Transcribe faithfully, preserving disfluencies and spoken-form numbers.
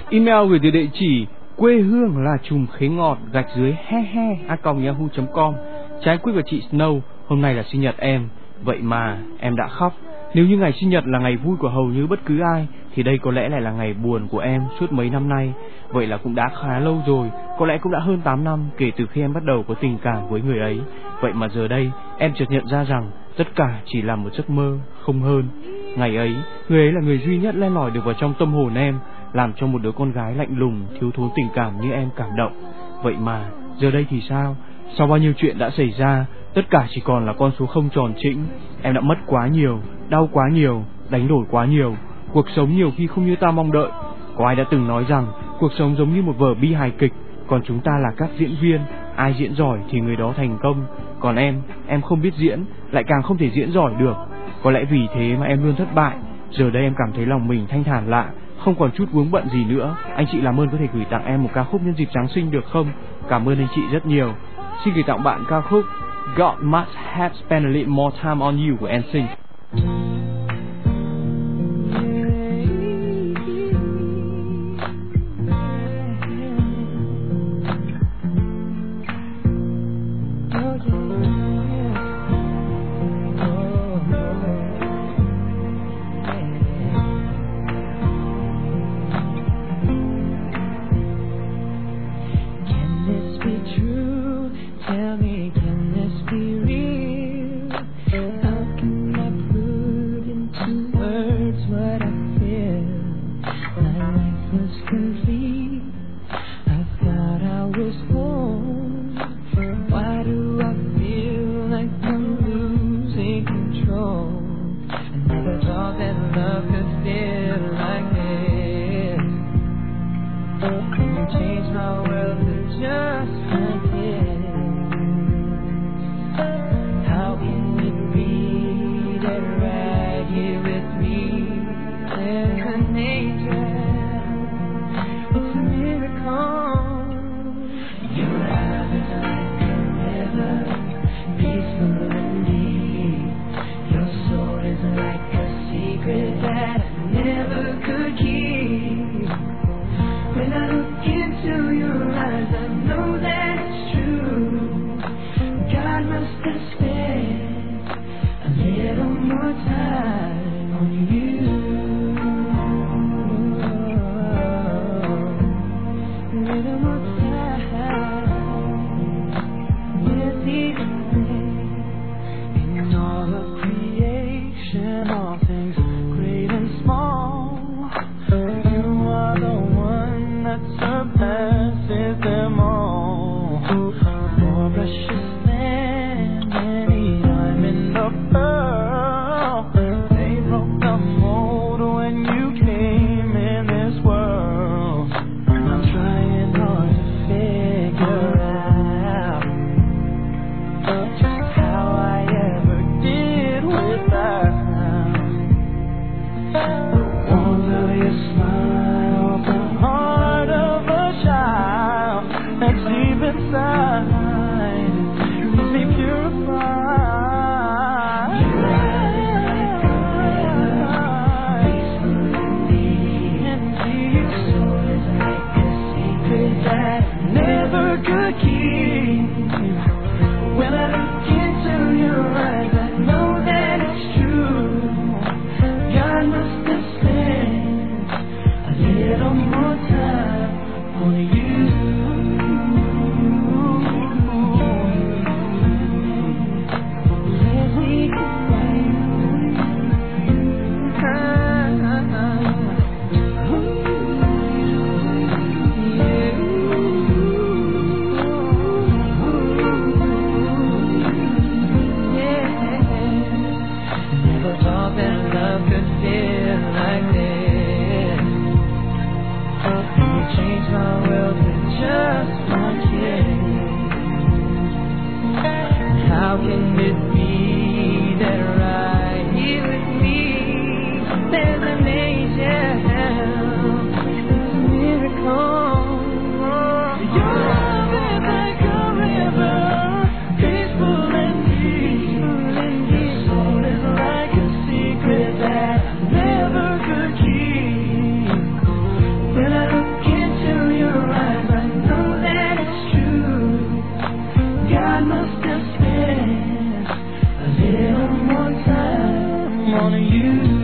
Email gửi từ địa chỉ quê hương là chùm khế ngọt gạch dưới he he a còng yahoo chấm com. Trái Quyết và chị Snow, hôm nay là sinh nhật em, vậy mà em đã khóc. Nếu như ngày sinh nhật là ngày vui của hầu như bất cứ ai, thì đây có lẽ lại là ngày buồn của em suốt mấy năm nay. Vậy là cũng đã khá lâu rồi, có lẽ cũng đã hơn tám năm kể từ khi em bắt đầu có tình cảm với người ấy. Vậy mà giờ đây em chợt nhận ra rằng tất cả chỉ là một giấc mơ, không hơn. Ngày ấy, người ấy là người duy nhất len lỏi được vào trong tâm hồn em, làm cho một đứa con gái lạnh lùng, thiếu thốn tình cảm như em cảm động. Vậy mà giờ đây thì sao? Sau bao nhiêu chuyện đã xảy ra, tất cả chỉ còn là con số không tròn trĩnh. Em đã mất quá nhiều, đau quá nhiều, đánh đổi quá nhiều. Cuộc sống nhiều khi không như ta mong đợi. Có ai đã từng nói rằng cuộc sống giống như một vở bi hài kịch, còn chúng ta là các diễn viên, ai diễn giỏi thì người đó thành công. Còn em, em không biết diễn, lại càng không thể diễn giỏi được. Có lẽ vì thế mà em luôn thất bại. Giờ đây em cảm thấy lòng mình thanh thản lạ, không còn chút vướng bận gì nữa. Anh chị làm ơn có thể gửi tặng em một ca khúc nhân dịp Giáng sinh được không? Cảm ơn anh chị rất nhiều. Xin gửi tặng bạn ca khúc God Must Have Spent a Little More Time on You của en sync. When I look wanna use